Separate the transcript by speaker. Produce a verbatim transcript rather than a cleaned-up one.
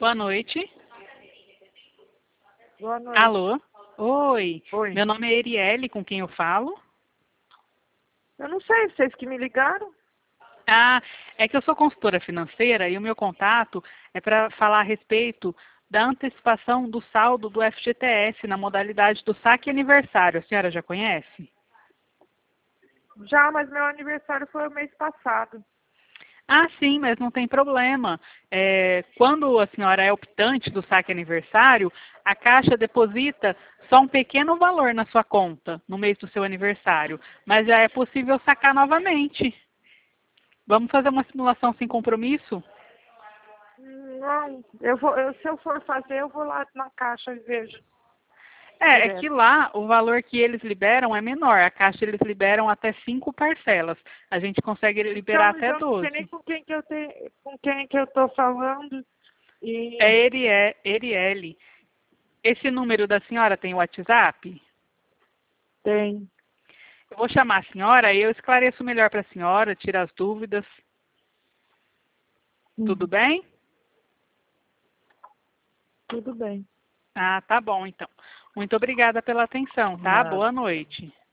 Speaker 1: Boa noite.
Speaker 2: Boa noite.
Speaker 1: Alô? Oi.
Speaker 2: Oi.
Speaker 1: Meu nome é Erielle, com quem eu falo?
Speaker 2: Eu não sei, vocês que me ligaram?
Speaker 1: Ah, é que eu sou consultora financeira e o meu contato é para falar a respeito da antecipação do saldo do F G T S na modalidade do saque aniversário. A senhora já conhece?
Speaker 2: Já, mas meu aniversário foi o mês passado.
Speaker 1: Ah, sim, mas não tem problema. É, quando a senhora é optante do saque aniversário, a Caixa deposita só um pequeno valor na sua conta no mês do seu aniversário, mas já é possível sacar novamente. Vamos fazer uma simulação sem compromisso?
Speaker 2: Não, eu vou, eu, se eu for fazer, eu vou lá na caixa e vejo
Speaker 1: É, é que
Speaker 2: direto.
Speaker 1: lá o valor que eles liberam é menor. A Caixa eles liberam até cinco parcelas. A gente consegue
Speaker 2: Então,
Speaker 1: liberar
Speaker 2: mas
Speaker 1: até
Speaker 2: eu não sei nem
Speaker 1: doze.
Speaker 2: com quem que eu te, com quem que eu tô falando. E
Speaker 1: É Erie- Erielle. Esse número da senhora tem WhatsApp?
Speaker 2: tem.
Speaker 1: Eu vou chamar a senhora e eu esclareço melhor para a senhora, tiro as dúvidas. Tudo
Speaker 2: Hum,
Speaker 1: bem?
Speaker 2: tudo bem.
Speaker 1: Ah, tá bom então. Muito obrigada pela atenção, tá?
Speaker 2: Nada.
Speaker 1: Boa noite.